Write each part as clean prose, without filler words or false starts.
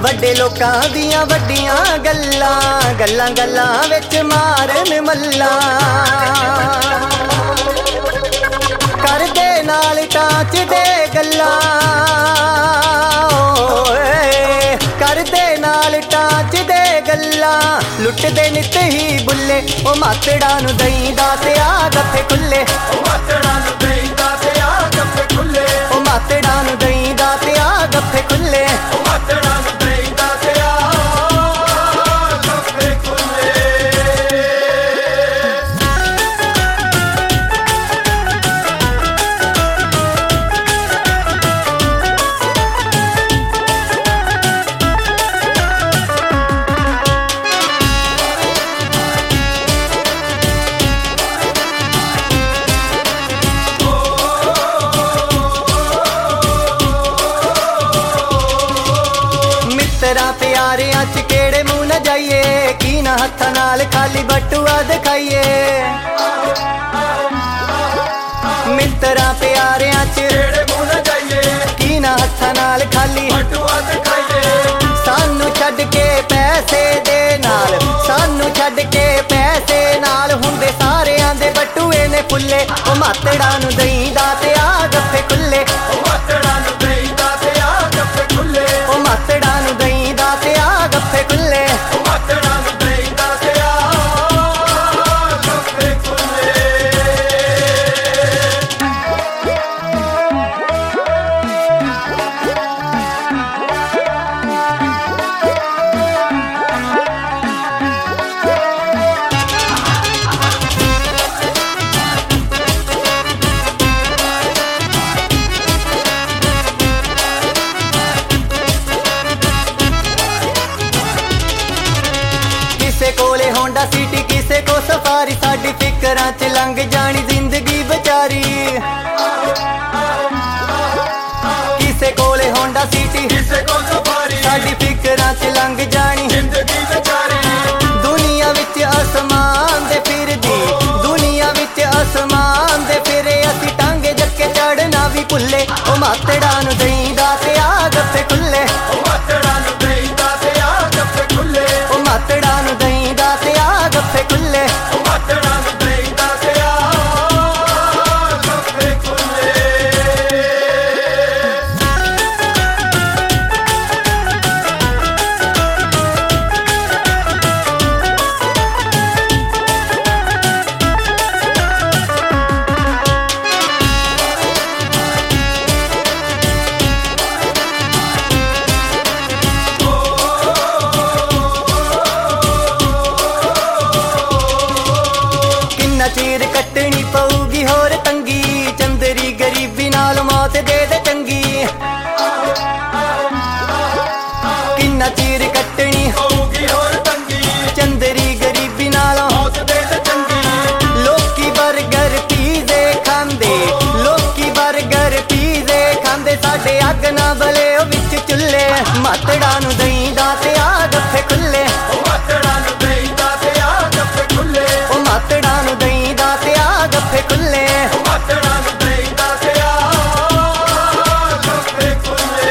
ਵੱਡੇ ਲੋਕਾਂ ਦੀਆਂ ਵੱਡੀਆਂ ਗੱਲਾਂ ਗੱਲਾਂ ਗੱਲਾਂ ਵਿੱਚ ਮਾਰਨ ਮੱਲਾਂ ਕਰਦੇ ਨਾਲ ਟਾਂਚਦੇ ਗੱਲਾਂ ਕਰਦੇ ਨਾਲ ਟਾਂਚਦੇ ਗੱਲਾਂ ਲੁੱਟਦੇ ਨਿੱਤ ਹੀ ਬੁੱਲੇ ਉਹ ਮਾਤੜਾਂ ਨੂੰ ਦਈਂਦਾ ਤੇ ਆ ਗੱਫੇ ਖੁੱਲੇ ਉਹ ਮਾਤੜਾਂ ਨੂੰ ਦਈਂਦਾ ਤੇ ਆ ਗੱਫੇ ਖੁੱਲੇ ਉਹ ਮਾਤੜਾਂ ਨੂੰ ਦਈਂਦਾ ਤੇ ਆ ਗੱਫੇ ਖੁੱਲੇ ਉਹ ਮਾਤੜਾਂ ਨੂੰ ਦਈਂਦਾ ਤੇ ਆ ਗੱਫੇ ਖੁੱਲੇ ਮਿੱਤਰਾਂ ਪਿਆਰਿਆਂ ਚ ਕਿਹੜੇ ਮੂੰਹ ਨਾ ਜਾਈਏ ਕੀ ਨਾ ਹੱਥਾਂ ਨਾਲ ਖਾਲੀ ਬਟੂਆ ਦਿਖਾਈਏ ਮਿੱਤਰਾਂ ਪਿਆਰਿਆਂ ਚ ਕਿਹੜੇ ਮੂੰਹ ਨਾ ਜਾਈਏ ਕੀ ਨਾ ਹੱਥਾਂ ਨਾਲ ਖਾਲੀ ਬਟੂਆ ਦਿਖਾਈਏ ਸਾਨੂੰ ਛੱਡ ਕੇ ਪੈਸੇ ਦੇ ਨਾਲ ਸਾਨੂੰ ਛੱਡ ਕੇ ਪੈਸੇ ਨਾਲ ਹੁੰਦੇ ਸਾਰਿਆਂ ਦੇ ਬਟੂਏ ਨੇ ਫੁੱਲੇ ਉਹ ਮਾਤੜਾਂ ਨੂੰ ਦਈਂਦਾ ਤੇ ਆ ਗੱਫੇ ਖੁੱਲੇ ਉਹ ਮਾਤੜਾਂ ਨੂੰ ਦਈਂਦਾ ਤੇ ਆ ਗੱਫੇ ਖੁੱਲੇ ਉਹ ਮਾਤੜਾਂ ਨੂੰ ਦਈਂਦਾ ਤੇ ਆ ਗੱਫੇ ਖੁੱਲੇ ਉਹ ਮਾਤੜਾਂ ਨੂੰ ਦਈਂਦਾ ਤੇ ਆ ਗੱਫੇ ਖੁੱਲੇ ਕਿਸੇ ਕੋਲੇ ਹੋਂਡਾ ਸਿਟੀ ਕਿਸੇ ਕੋ ਸਫਾਰੀ ਸਾਡੀ ਫਿਕਰਾਂ ਚ ਲੰਘ ਜਾਣੀ ਜ਼ਿੰਦਗੀ ਵਿਚਾਰੀ ਕਿਸੇ ਕੋਲੇ ਹੋਂਡਾ ਸਿਟੀ ਕਿਸੇ ਕੋ ਸਫਾਰੀ ਸਾਡੀ ਫਿਕਰਾਂ ਚ ਲੰਘ ਜਾਣੀ ਜ਼ਿੰਦਗੀ ਵਿਚਾਰੀ ਦੁਨੀਆ ਵਿੱਚ ਅਸਮਾਨ ਦੇ ਫਿਰਦੀ ਦੁਨੀਆ ਵਿੱਚ ਅਸਮਾਨ ਦੇ ਫਿਰੇ ਅਸੀਂ ਟਾਂਗੇ ਜੱਕੇ ਚੜਨਾ ਵੀ ਭੁੱਲੇ ਉਹ ਮਾਤੜਾਂ ਨੂੰ ਦਈਂਦਾ ਤੇ ਆ ਗੱਫੇ ਖੁੱਲੇ ਉਹ ਮਾਤੜਾਂ ਨੂੰ ਦਈਂਦਾ ਤੇ ਆ ਗੱਫੇ ਖੁੱਲੇ ਉਹ ਮਾਤੜਾਂ ਨੂੰ ਦਈਂਦਾ ਤੇ ਆ ਗੱਫੇ ਖੁੱਲੇ ਉਹ ਮਾਤੜਾਂ ਨੂੰ ਦਈਂਦਾ ਤੇ ਆ ਗੱਫੇ ਖੁੱਲੇ ਕਿੰਨਾ ਚਿਰ ਕੱਟਣੀ ਪਊਗੀ ਹੋਰ ਤੰਗੀ ਚੰਦਰੀ ਗਰੀਬੀ ਨਾਲ ਮੌਤ ਦੇ ਦੇ ਚੰਗੀ ਕਿੰਨਾ ਚਿਰ ਕੱਟਣੀ ਪਊਗੀ ਹੋਰ ਤੰਗੀ ਚੰਦਰੀ ਗਰੀਬੀ ਨਾਲ ਮੌਤ ਦੇ ਦੇ ਚੰਗੀ ਲੋਕੀ 버ਗਰ ਪੀਜ਼ੇ ਖਾਂਦੇ ਲੋਕੀ 버ਗਰ ਪੀਜ਼ੇ ਖਾਂਦੇ ਸਾਡੇ ਅੱਗ ਨਾ ਬਲੇ ਉਹ ਵਿੱਚ ਚੁੱਲੇ ਮਾਤੜਾਂ ਨੂੰ ਦਈਂਦਾ ਤੇ ਆ ਗੱਫੇ ਖੁੱਲੇ ਉਹ ਮਾਤੜਾਂ ਨੂੰ ਦਈਂਦਾ ਤੇ ਆ ਗੱਫੇ ਖੁੱਲੇ ਉਹ ਮਾਤੜਾਂ ਨੂੰ ਦਈਂਦਾ ਤੇ ਆ ਗੱਫੇ ਖੁੱਲੇ ਉਹ ਮਾਤੜਾਂ ਨੂੰ ਦਈਂਦਾ ਤੇ ਆ ਗੱਫੇ ਖੁੱਲੇ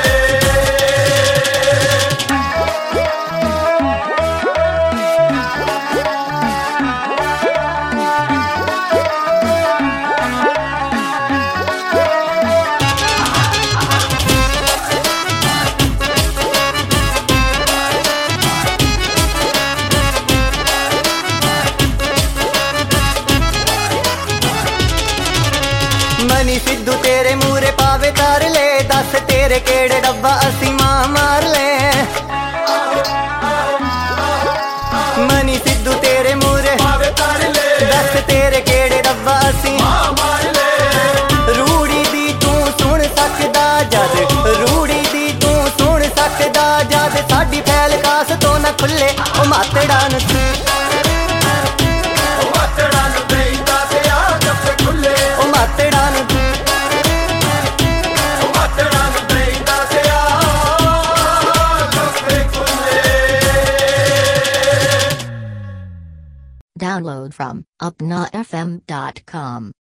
ਮਨੀ ਸਿੱਧੂ ਤੇਰੇ ਮੂਰੇ ਪਾਵੇ ਤਾਰ ਲੈ ਦੱਸ ਤੇਰੇ ਕਿਹੜੇ ਡੱਬਾ ਅਸੀਂ ਮਾਂ ਮਾਰ ਲੈ ਮਨੀ ਸਿੱਧੂ ਤੇਰੇ ਮੂਰੇ ਪਾਵੇ ਤਾਰ ਲੈ ਦੱਸ ਤੇਰੇ ਕਿਹੜੇ ਡੱਬਾ ਅਸੀਂ ਮਾਂ ਮਾਰ ਲੈ ਰੂੜੀ ਦੀ ਤੂੰ ਸੁਣ ਸਕਦਾ ਜਦ ਰੂੜੀ ਦੀ ਤੂੰ ਸੁਣ ਸਕਦਾ ਜਦ ਸਾਡੀ ਫੈਲ ਕਾਸ ਤੋਂ ਨਾ ਖੁੱਲੇ ਉਹ ਮਾਤੜਾਂ ਨੂੰ Download from upnafm.com.